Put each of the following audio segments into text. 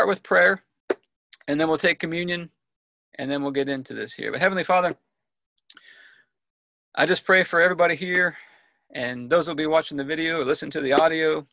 with prayer, and then we'll take communion, and then we'll get into this here. But Heavenly Father, I just pray for everybody here, and those who will be watching the video or listen to the audio,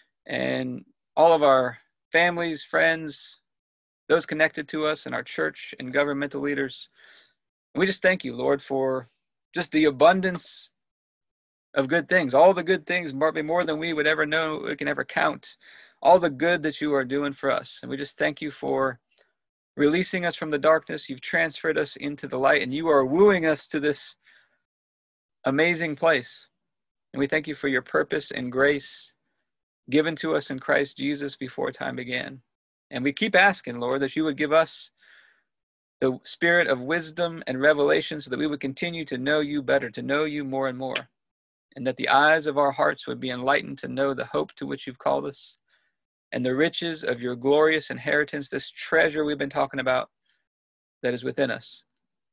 and all of our families, friends, those connected to us in our church and governmental leaders. And we just thank you, Lord, for just the abundance of good things, all the good things, probably more than we would ever know, we can ever count, all the good that you are doing for us. And we just thank you for releasing us from the darkness. You've transferred us into the light, and you are wooing us to this amazing place. And we thank you for your purpose and grace given to us in Christ Jesus before time began. And we keep asking, Lord, that you would give us the spirit of wisdom and revelation so that we would continue to know you better, to know you more and more, and that the eyes of our hearts would be enlightened to know the hope to which you've called us and the riches of your glorious inheritance, this treasure we've been talking about that is within us,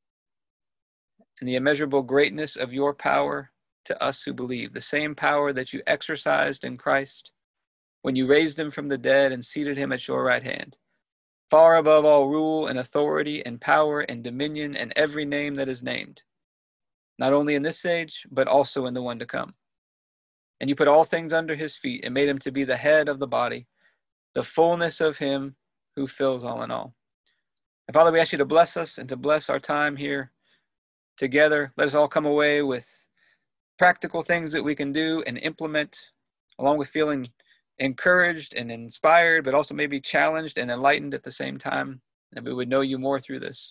and the immeasurable greatness of your power to us who believe, the same power that you exercised in Christ when you raised him from the dead and seated him at your right hand, far above all rule and authority and power and dominion and every name that is named, not only in this age, but also in the one to come. And you put all things under his feet and made him to be the head of the body, the fullness of him who fills all in all. And Father, we ask you to bless us and to bless our time here together. Let us all come away with practical things that we can do and implement, along with feeling encouraged and inspired, but also maybe challenged and enlightened at the same time, that we would know you more through this.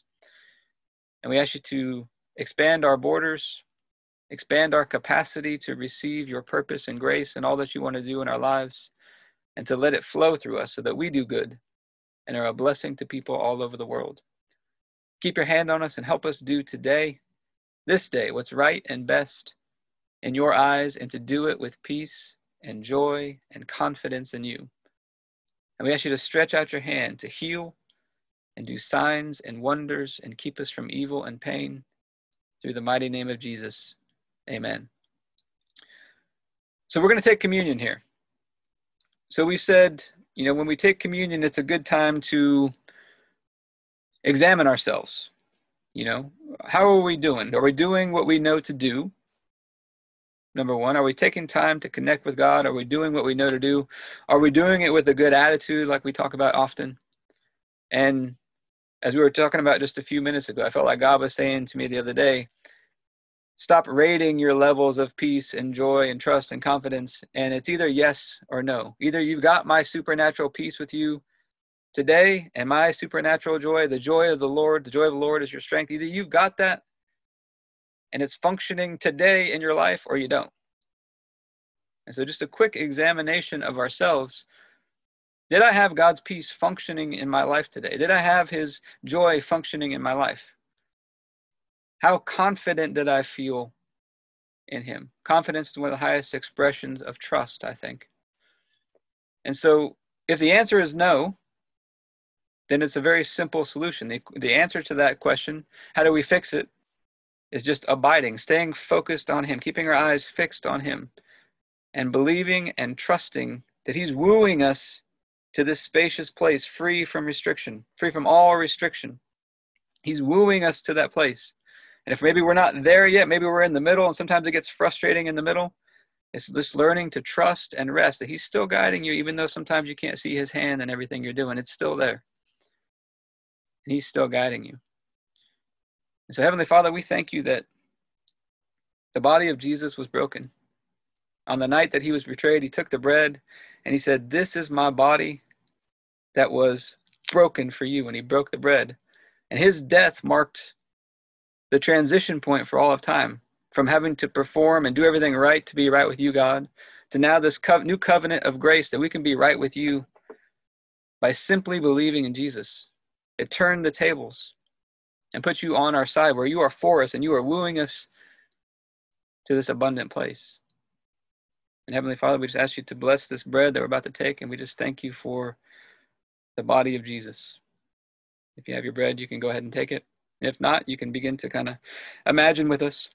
And we ask you to expand our borders, expand our capacity to receive your purpose and grace and all that you want to do in our lives, and to let it flow through us so that we do good and are a blessing to people all over the world. Keep your hand on us and help us do today, this day, what's right and best in your eyes, and to do it with peace and joy and confidence in you. And we ask you to stretch out your hand to heal and do signs and wonders and keep us from evil and pain through the mighty name of Jesus. Amen. So we're going to take communion here. So we said, when we take communion, it's a good time to examine ourselves. How are we doing? Are we doing what we know to do? Number one, are we taking time to connect with God? Are we doing what we know to do? Are we doing it with a good attitude like we talk about often? And as we were talking about just a few minutes ago, I felt like God was saying to me the other day, stop rating your levels of peace and joy and trust and confidence. And it's either yes or no. Either you've got my supernatural peace with you today and my supernatural joy, the joy of the Lord is your strength. Either you've got that and it's functioning today in your life, or you don't. And so just a quick examination of ourselves. Did I have God's peace functioning in my life today? Did I have his joy functioning in my life? How confident did I feel in him? Confidence is one of the highest expressions of trust, I think. And so if the answer is no, then it's a very simple solution. The answer to that question, how do we fix it, is just abiding, staying focused on him, keeping our eyes fixed on him, and believing and trusting that he's wooing us to this spacious place, free from restriction, free from all restriction. He's wooing us to that place. And if maybe we're not there yet, maybe we're in the middle, and sometimes it gets frustrating in the middle, it's just learning to trust and rest, that he's still guiding you, even though sometimes you can't see his hand in everything you're doing. It's still there. And he's still guiding you. And so, Heavenly Father, we thank you that the body of Jesus was broken. On the night that he was betrayed, he took the bread and he said, "This is my body that was broken for you." And he broke the bread. And his death marked the transition point for all of time, from having to perform and do everything right to be right with you, God, to now this new covenant of grace that we can be right with you by simply believing in Jesus. It turned the tables and put you on our side, where you are for us and you are wooing us to this abundant place. And Heavenly Father, we just ask you to bless this bread that we're about to take, and we just thank you for the body of Jesus. If you have your bread, you can go ahead and take it. If not, you can begin to kind of imagine with us.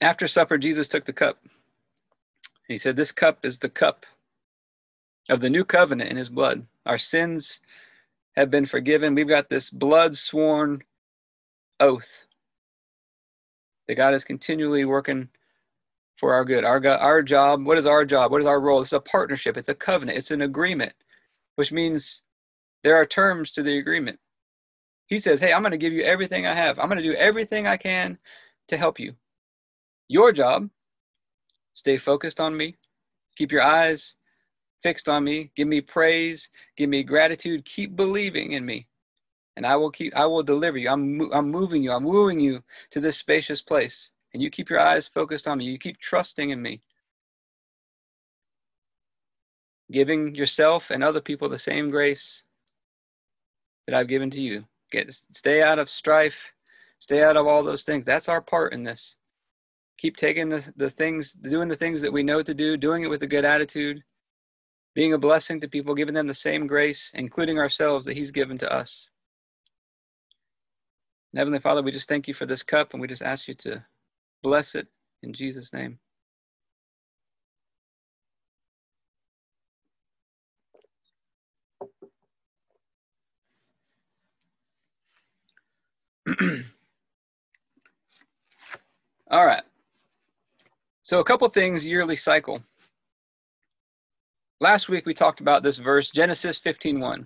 After supper, Jesus took the cup. He said, "This cup is the cup of the new covenant in his blood. Our sins have been forgiven. We've got this blood-sworn oath that God is continually working for our good. Our job, what is our job? What is our role? It's a partnership. It's a covenant. It's an agreement, which means there are terms to the agreement. He says, hey, I'm going to give you everything I have. I'm going to do everything I can to help you. Your job, stay focused on me. Keep your eyes fixed on me. Give me praise. Give me gratitude. Keep believing in me. And I will deliver you. I'm moving you. I'm wooing you to this spacious place. And you keep your eyes focused on me. You keep trusting in me. Giving yourself and other people the same grace that I've given to you. Stay out of strife. Stay out of all those things. That's our part in this. Keep taking the things, doing the things that we know to do, doing it with a good attitude, being a blessing to people, giving them the same grace, including ourselves that he's given to us. And Heavenly Father, we just thank you for this cup, and we just ask you to bless it in Jesus' name. All right. So a couple things, yearly cycle. Last week we talked about this verse, Genesis 15:1.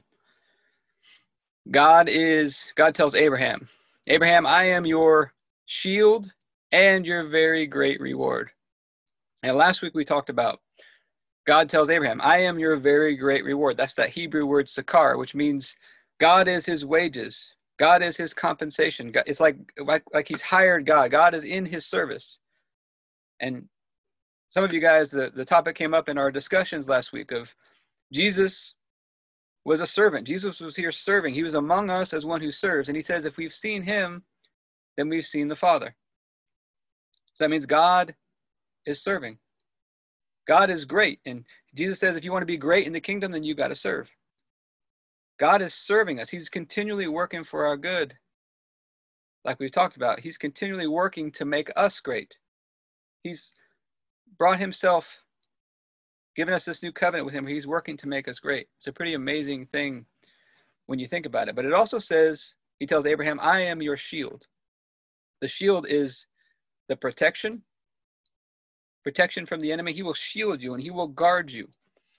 God tells Abraham, I am your shield and your very great reward. And last week we talked about God tells Abraham, I am your very great reward. That's that Hebrew word sakar, which means God is his wages. God is his compensation. It's like he's hired God. God is in his service. And some of you guys, the topic came up in our discussions last week of Jesus was a servant. Jesus was here serving. He was among us as one who serves. And he says, if we've seen him, then we've seen the Father. So that means God is serving. God is great. And Jesus says, if you want to be great in the kingdom, then you got to serve. God is serving us. He's continually working for our good. Like we've talked about, he's continually working to make us great. He's brought himself, given us this new covenant with him. He's working to make us great. It's a pretty amazing thing when you think about it. But it also says, he tells Abraham, I am your shield. The shield is the protection from the enemy. He will shield you and he will guard you.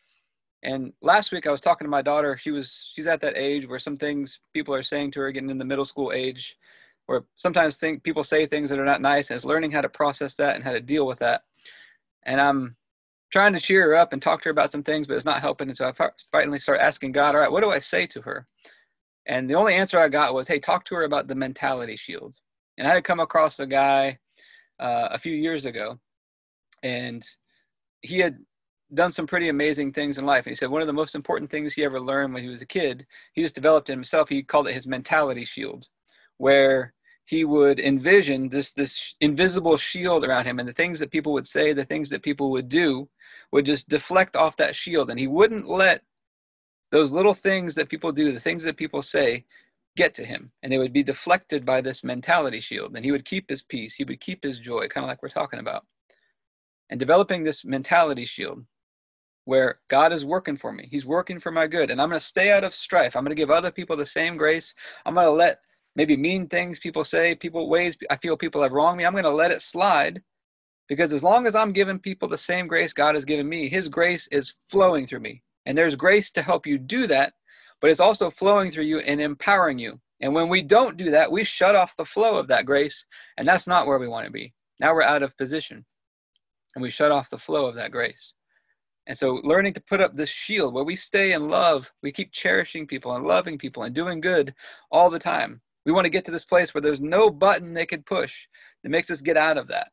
And last week I was talking to my daughter. She's at that age where some things people are saying to her, getting in the middle school age, where sometimes people say things that are not nice, and it's learning how to process that and how to deal with that. And I'm trying to cheer her up and talk to her about some things, but it's not helping. And so I finally start asking God, all right, what do I say to her? And the only answer I got was, hey, talk to her about the mentality shield. And I had come across a guy a few years ago, and he had done some pretty amazing things in life. And he said one of the most important things he ever learned when he was a kid, he just developed it himself. He called it his mentality shield, where he would envision this invisible shield around him, and the things that people would say, the things that people would do, would just deflect off that shield. And he wouldn't let those little things that people do, the things that people say, get to him. And they would be deflected by this mentality shield. And he would keep his peace. He would keep his joy, kind of like we're talking about. And developing this mentality shield where God is working for me. He's working for my good. And I'm going to stay out of strife. I'm going to give other people the same grace. I'm going to let maybe mean things people say, ways I feel people have wronged me. I'm going to let it slide, because as long as I'm giving people the same grace God has given me, his grace is flowing through me. And there's grace to help you do that, but it's also flowing through you and empowering you. And when we don't do that, we shut off the flow of that grace, and that's not where we want to be. Now we're out of position, and we shut off the flow of that grace. And so learning to put up this shield where we stay in love, we keep cherishing people and loving people and doing good all the time. We want to get to this place where there's no button they could push that makes us get out of that.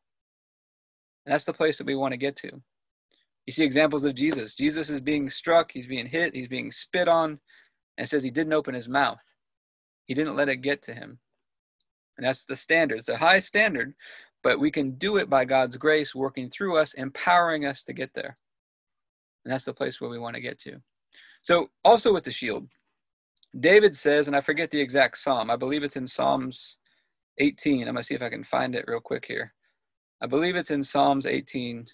And that's the place that we want to get to. You see examples of Jesus. Jesus is being struck, he's being hit, he's being spit on, and it says he didn't open his mouth. He didn't let it get to him. And that's the standard. It's a high standard, but we can do it by God's grace working through us, empowering us to get there. And that's the place where we want to get to. So also with the shield, David says, and I forget the exact psalm, I believe it's in Psalms 18. I'm going to see if I can find it real quick here. I believe it's in Psalms 18.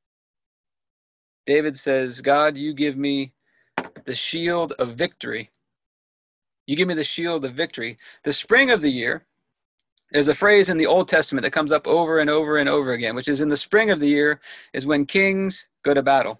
David says, God, you give me the shield of victory. You give me the shield of victory. The spring of the year, there's a phrase in the Old Testament that comes up over and over and over again, which is in the spring of the year is when kings go to battle.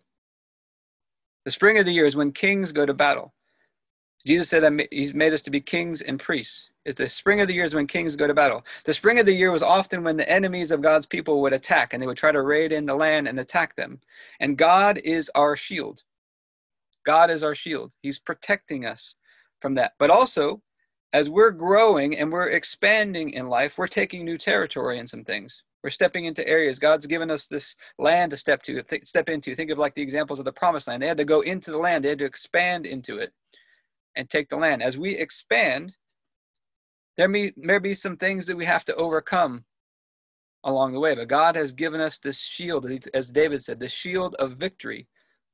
The spring of the year is when kings go to battle. Jesus said he's made us to be kings and priests. It's the spring of the year is when kings go to battle. The spring of the year was often when the enemies of God's people would attack, and they would try to raid in the land and attack them. And God is our shield. God is our shield. He's protecting us from that. But also, as we're growing and we're expanding in life, we're taking new territory in some things. We're stepping into areas. God's given us this land to step into. Think of like the examples of the promised land. They had to go into the land. They had to expand into it and take the land. As we expand, there may be some things that we have to overcome along the way. But God has given us this shield, as David said, the shield of victory.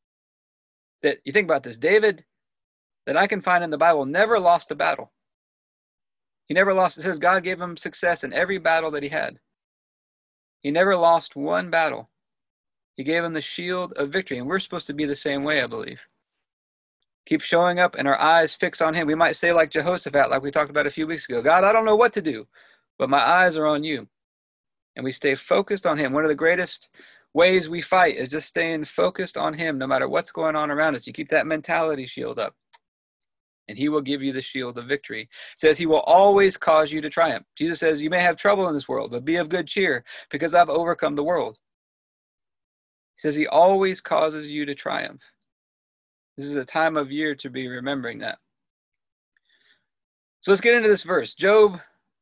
That you think about this, David, that I can find in the Bible, never lost a battle. He never lost. It says God gave him success in every battle that he had. He never lost one battle. He gave him the shield of victory. And we're supposed to be the same way, I believe. Keep showing up and our eyes fix on him. We might say like Jehoshaphat, like we talked about a few weeks ago, God, I don't know what to do, but my eyes are on you. And we stay focused on him. One of the greatest ways we fight is just staying focused on him no matter what's going on around us. You keep that mentality shield up. And he will give you the shield of victory. It says he will always cause you to triumph. Jesus says, you may have trouble in this world, but be of good cheer because I've overcome the world. He says he always causes you to triumph. This is a time of year to be remembering that. So let's get into this verse. Job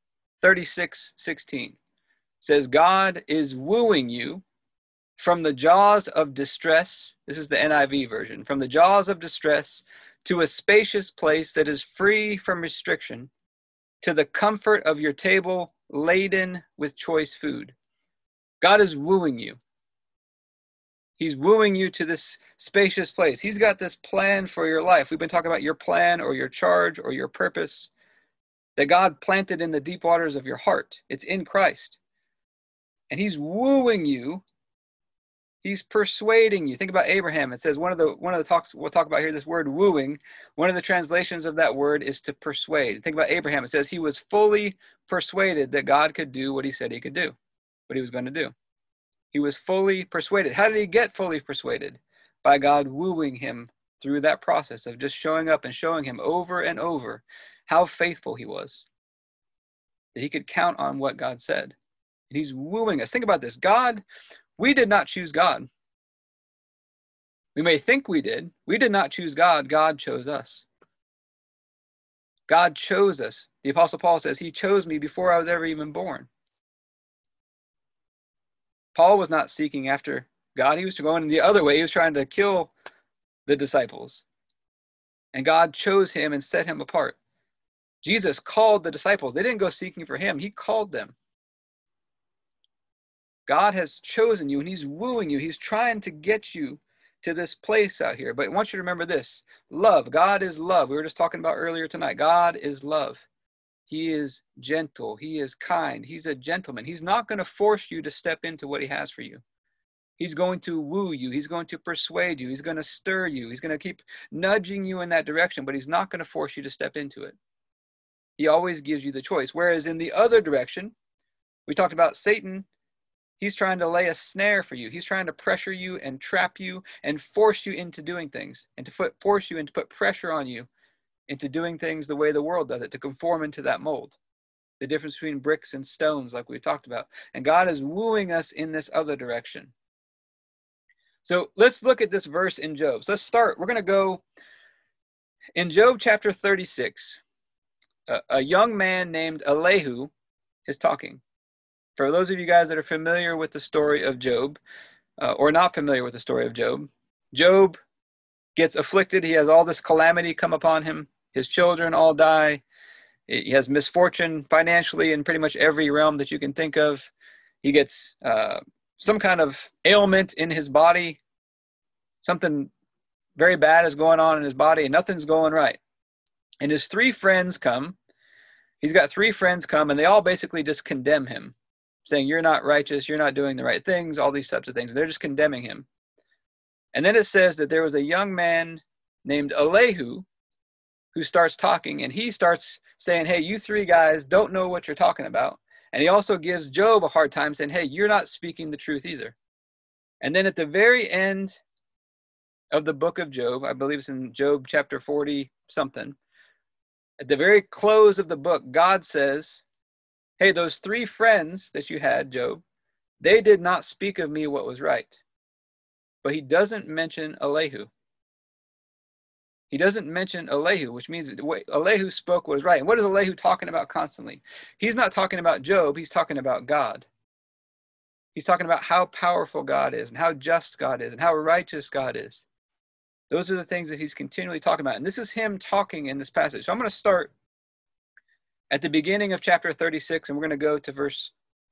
36:16 says, God is wooing you from the jaws of distress. This is the NIV version. From the jaws of distress to a spacious place that is free from restriction, to the comfort of your table laden with choice food. God is wooing you. He's wooing you to this spacious place. He's got this plan for your life. We've been talking about your plan or your charge or your purpose that God planted in the deep waters of your heart. It's in Christ. And he's wooing you. He's persuading you. Think about Abraham. It says one of the talks we'll talk about here, this word wooing, one of the translations of that word is to persuade. Think about Abraham. It says he was fully persuaded that God could do what he said he could do, what he was going to do. He was fully persuaded. How did he get fully persuaded? By God wooing him through that process of just showing up and showing him over and over how faithful he was, that he could count on what God said. And he's wooing us. Think about this. We did not choose God. We may think we did. We did not choose God. God chose us. God chose us. The Apostle Paul says, he chose me before I was ever even born. Paul was not seeking after God. He was going the other way. He was trying to kill the disciples. And God chose him and set him apart. Jesus called the disciples. They didn't go seeking for him. He called them. God has chosen you and he's wooing you. He's trying to get you to this place out here. But I want you to remember this. Love. God is love. We were just talking about earlier tonight. God is love. He is gentle. He is kind. He's a gentleman. He's not going to force you to step into what he has for you. He's going to woo you. He's going to persuade you. He's going to stir you. He's going to keep nudging you in that direction, but he's not going to force you to step into it. He always gives you the choice. Whereas in the other direction, we talked about Satan. He's trying to lay a snare for you. He's trying to pressure you and trap you and force you into doing things and to force you and to put pressure on you into doing things the way the world does it, to conform into that mold. The difference between bricks and stones, like we talked about. And God is wooing us in this other direction. So let's look at this verse in Job. So let's start. We're going to go in Job chapter 36. A young man named Elihu is talking. For those of you guys that are familiar with the story of Job, or not familiar with the story of Job, Job gets afflicted. He has all this calamity come upon him. His children all die. He has misfortune financially in pretty much every realm that you can think of. He gets some kind of ailment in his body. Something very bad is going on in his body and nothing's going right. And his three friends come. He's got three friends come and they all basically just condemn him. saying, you're not righteous, you're not doing the right things, all these types of things. And they're just condemning him. And then it says that there was a young man named Elihu who starts talking, and he starts saying, hey, you three guys don't know what you're talking about. And he also gives Job a hard time, saying, hey, you're not speaking the truth either. And then at the very end of the book of Job, I believe it's in Job chapter 40 something, at the very close of the book, God says, hey, those three friends that you had, Job, they did not speak of me what was right. But he doesn't mention Elihu. He doesn't mention Elihu, which means Elihu spoke what was right. And what is Elihu talking about constantly? He's not talking about Job, he's talking about God. He's talking about how powerful God is and how just God is and how righteous God is. Those are the things that he's continually talking about. And this is him talking in this passage. So I'm going to start at the beginning of chapter 36, and we're going to go to verse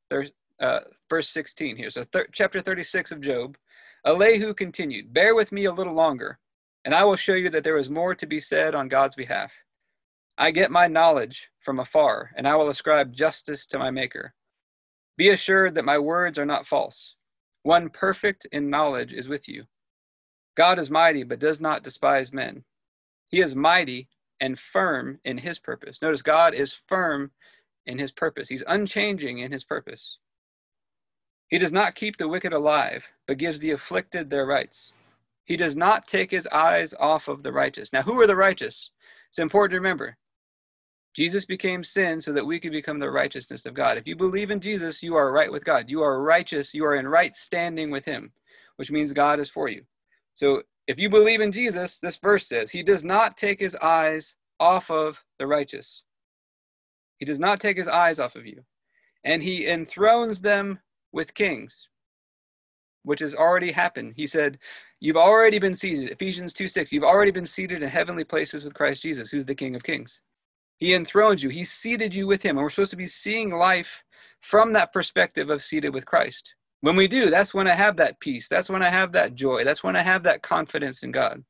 16 here. So chapter 36 of Job. Elihu continued, bear with me a little longer, and I will show you that there is more to be said on God's behalf. I get my knowledge from afar, and I will ascribe justice to my Maker. Be assured that my words are not false. One perfect in knowledge is with you. God is mighty, but does not despise men. He is mighty and firm in his purpose. Notice God is firm in his purpose. He's unchanging in his purpose. He does not keep the wicked alive, but gives the afflicted their rights. He does not take his eyes off of the righteous. Now, who are the righteous? It's important to remember. Jesus became sin so that we could become the righteousness of God. If you believe in Jesus, you are right with God. You are righteous. You are in right standing with him, which means God is for you. So if you believe in Jesus, this verse says, he does not take his eyes off of the righteous. He does not take his eyes off of you. And he enthrones them with kings, which has already happened. He said, you've already been seated. Ephesians 2:6, you've already been seated in heavenly places with Christ Jesus, who's the King of Kings. He enthroned you. He seated you with him. And we're supposed to be seeing life from that perspective of seated with Christ. When we do, that's when I have that peace. That's when I have that joy. That's when I have that confidence in God.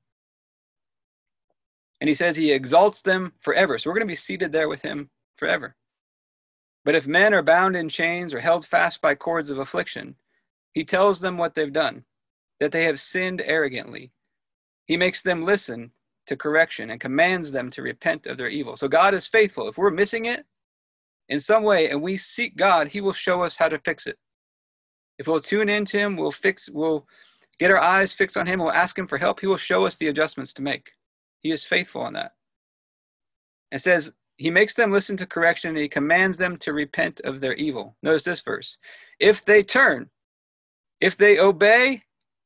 And he says he exalts them forever. So we're going to be seated there with him forever. But if men are bound in chains or held fast by cords of affliction, he tells them what they've done, that they have sinned arrogantly. He makes them listen to correction and commands them to repent of their evil. So God is faithful. If we're missing it in some way and we seek God, he will show us how to fix it. If we'll tune into him, we'll get our eyes fixed on him, we'll ask him for help, he will show us the adjustments to make. He is faithful on that. It says, he makes them listen to correction and he commands them to repent of their evil. Notice this verse. If they turn, if they obey,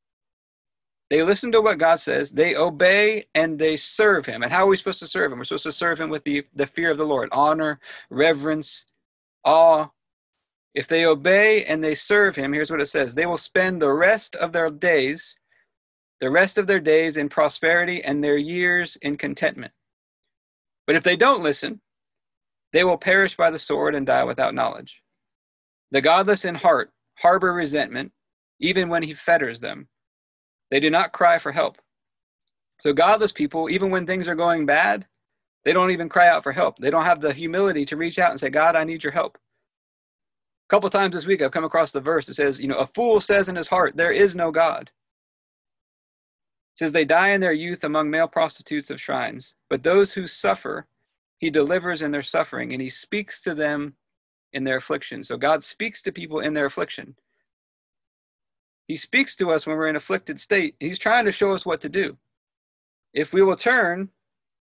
they listen to what God says, they obey and they serve him. And how are we supposed to serve him? We're supposed to serve him with the fear of the Lord, honor, reverence, awe. If they obey and they serve him, here's what it says. They will spend the rest of their days in prosperity and their years in contentment. But if they don't listen, they will perish by the sword and die without knowledge. The godless in heart harbor resentment, even when he fetters them. They do not cry for help. So godless people, even when things are going bad, they don't even cry out for help. They don't have the humility to reach out and say, God, I need your help. A couple times this week, I've come across the verse that says, a fool says in his heart, there is no God. It says they die in their youth among male prostitutes of shrines, but those who suffer, he delivers in their suffering, and he speaks to them in their affliction. So God speaks to people in their affliction. He speaks to us when we're in an afflicted state. He's trying to show us what to do. If we will turn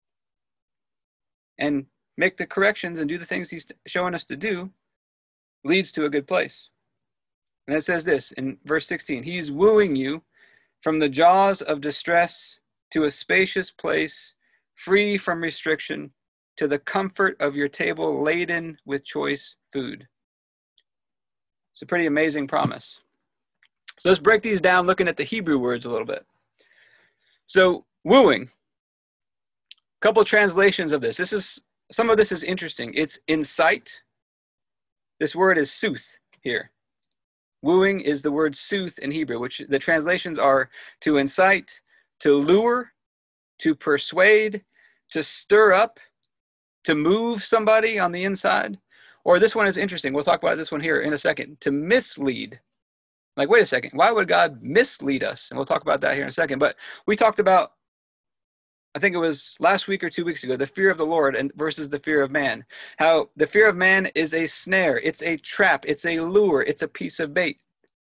and make the corrections and do the things he's showing us to do, leads to a good place. And it says this in verse 16, he's wooing you from the jaws of distress to a spacious place, free from restriction, to the comfort of your table laden with choice food. It's a pretty amazing promise. So let's break these down looking at the Hebrew words a little bit. So wooing, a couple translations of this. Some of this is interesting. It's incite. This word is sooth here. Wooing is the word sooth in Hebrew, which the translations are to incite, to lure, to persuade, to stir up, to move somebody on the inside, Or this one is interesting. We'll talk about this one here in a second. To mislead. Like, wait a second. Why would God mislead us? And we'll talk about that here in a second. But we talked about, I think it was last week or 2 weeks ago, the fear of the Lord and versus the fear of man. How the fear of man is a snare. It's a trap. It's a lure. It's a piece of bait.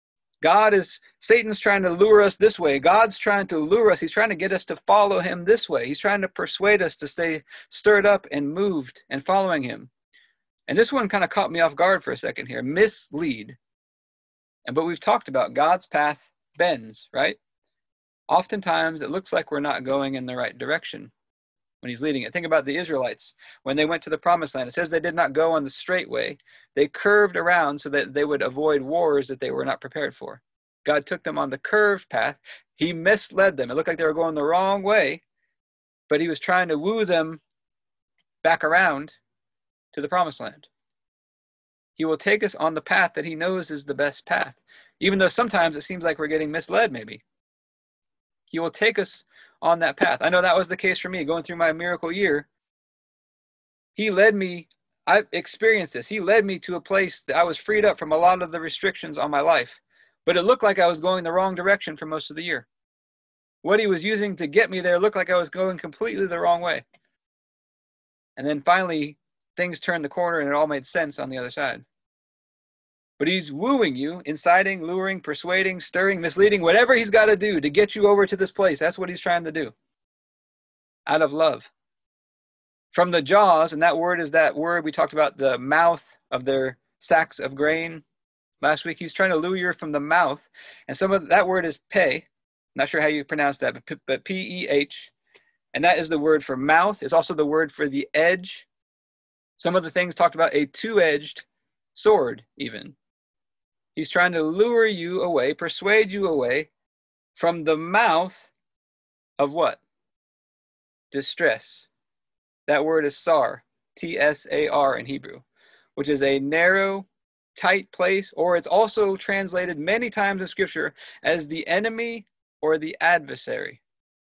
Satan's trying to lure us this way. God's trying to lure us. He's trying to get us to follow him this way. He's trying to persuade us to stay stirred up and moved and following him. And this one kind of caught me off guard for a second here. Mislead. But we've talked about God's path bends, right? Oftentimes it looks like we're not going in the right direction when he's leading it. Think about the Israelites. When they went to the promised land, it says they did not go on the straight way. They curved around so that they would avoid wars that they were not prepared for. God took them on the curved path. He misled them. It looked like they were going the wrong way, but he was trying to woo them back around to the promised land. He will take us on the path that he knows is the best path, even though sometimes it seems like we're getting misled maybe. He will take us on that path. I know that was the case for me going through my miracle year. He led me, I experienced this. He led me to a place that I was freed up from a lot of the restrictions on my life, but it looked like I was going the wrong direction for most of the year. What he was using to get me there looked like I was going completely the wrong way. And then finally, things turned the corner and it all made sense on the other side. But he's wooing you, inciting, luring, persuading, stirring, misleading, whatever he's got to do to get you over to this place. That's what he's trying to do. Out of love. From the jaws, and that word is that word we talked about, the mouth of their sacks of grain last week. He's trying to lure you from the mouth. And some of that word is pe. Not sure how you pronounce that, but P-E-H. And that is the word for mouth. It's also the word for the edge. Some of the things talked about a two-edged sword even. He's trying to lure you away, persuade you away from the mouth of what? Distress. That word is sar, T-S-A-R in Hebrew, which is a narrow, tight place, or it's also translated many times in Scripture as the enemy or the adversary.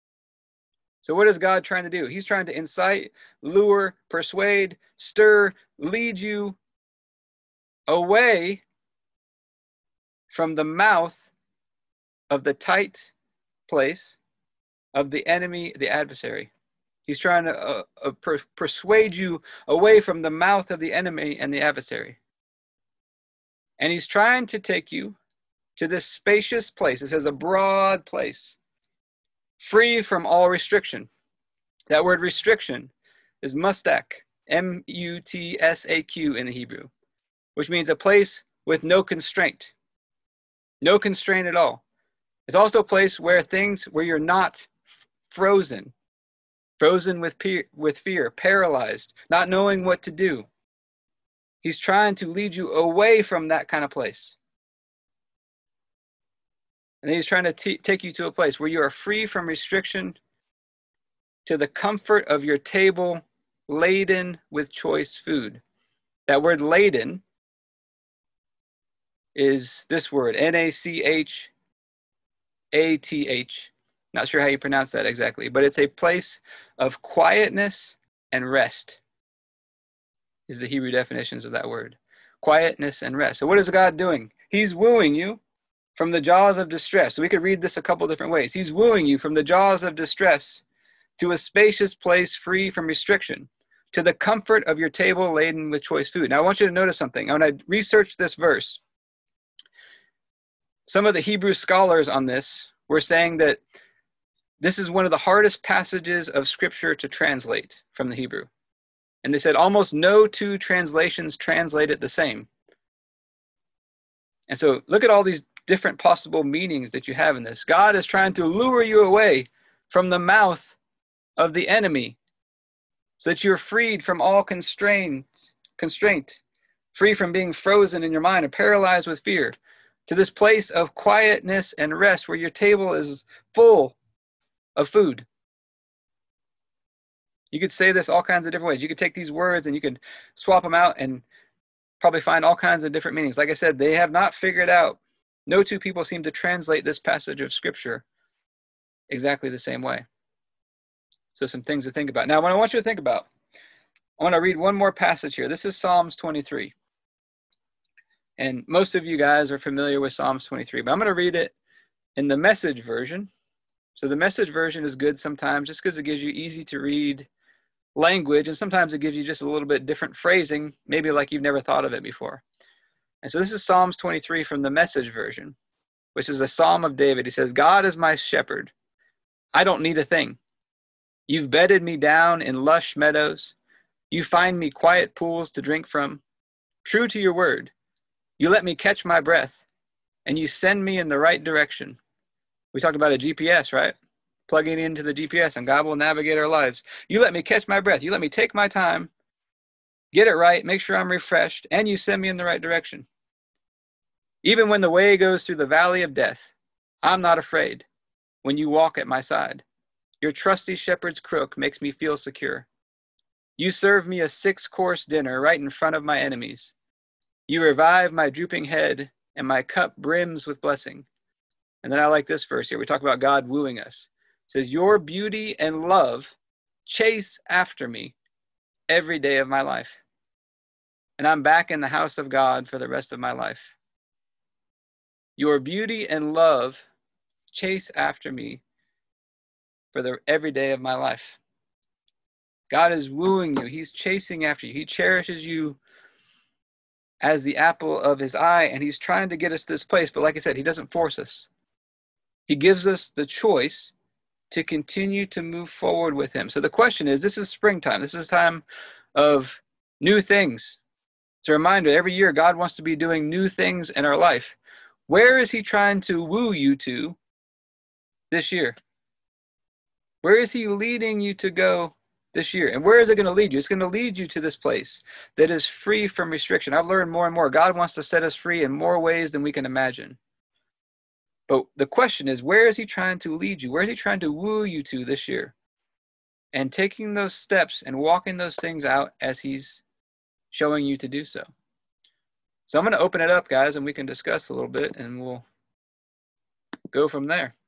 So what is God trying to do? He's trying to incite, lure, persuade, stir, lead you away from the mouth of the tight place of the enemy, the adversary. He's trying to persuade you away from the mouth of the enemy and the adversary. And he's trying to take you to this spacious place. It says a broad place, free from all restriction. That word restriction is mustak, M-U-T-S-A-Q in the Hebrew, which means a place with no constraint. No constraint at all. It's also a place where you're not frozen with fear, paralyzed, not knowing what to do. He's trying to lead you away from that kind of place. And then he's trying to take you to a place where you are free from restriction, to the comfort of your table, laden with choice food. That word laden is this word, N-A-C-H-A-T-H. Not sure how you pronounce that exactly, but it's a place of quietness and rest is the Hebrew definitions of that word. Quietness and rest. So what is God doing? He's wooing you from the jaws of distress. So we could read this a couple different ways. He's wooing you from the jaws of distress to a spacious place free from restriction, to the comfort of your table laden with choice food. Now I want you to notice something. When I researched this verse, some of the Hebrew scholars on this were saying that this is one of the hardest passages of Scripture to translate from the Hebrew. And they said almost no two translations translate it the same. And so look at all these different possible meanings that you have in this. God is trying to lure you away from the mouth of the enemy so that you're freed from all constraint, free from being frozen in your mind or paralyzed with fear, to this place of quietness and rest where your table is full of food. You could say this all kinds of different ways. You could take these words and you could swap them out and probably find all kinds of different meanings. Like I said, they have not figured out. No two people seem to translate this passage of Scripture exactly the same way. So some things to think about. Now, what I want you to think about, I want to read one more passage here. This is Psalms 23. And most of you guys are familiar with Psalms 23, but I'm going to read it in the Message version. So the Message version is good sometimes just because it gives you easy to read language, and sometimes it gives you just a little bit different phrasing, maybe like you've never thought of it before. And so this is Psalms 23 from the Message version, which is a Psalm of David. He says, God is my shepherd. I don't need a thing. You've bedded me down in lush meadows. You find me quiet pools to drink from. True to your word, you let me catch my breath, and you send me in the right direction. We talked about a GPS, right? Plugging into the GPS, and God will navigate our lives. You let me catch my breath. You let me take my time, get it right, make sure I'm refreshed, and you send me in the right direction. Even when the way goes through the valley of death, I'm not afraid when you walk at my side. Your trusty shepherd's crook makes me feel secure. You serve me a 6-course dinner right in front of my enemies. You revive my drooping head, and my cup brims with blessing. And then I like this verse here. We talk about God wooing us. It says, your beauty and love chase after me every day of my life. And I'm back in the house of God for the rest of my life. Your beauty and love chase after me for every day of my life. God is wooing you. He's chasing after you. He cherishes you as the apple of his eye, and he's trying to get us to this place. But like I said, he doesn't force us. He gives us the choice to continue to move forward with him. So the question is, this is springtime. This is time of new things. It's a reminder, every year God wants to be doing new things in our life. Where is he trying to woo you to this year? Where is he leading you to go this year? And where is it going to lead you? It's going to lead you to this place that is free from restriction. I've learned more and more. God wants to set us free in more ways than we can imagine. But the question is, where is he trying to lead you? Where is he trying to woo you to this year? And taking those steps and walking those things out as he's showing you to do so. So I'm going to open it up, guys, and we can discuss a little bit, and we'll go from there.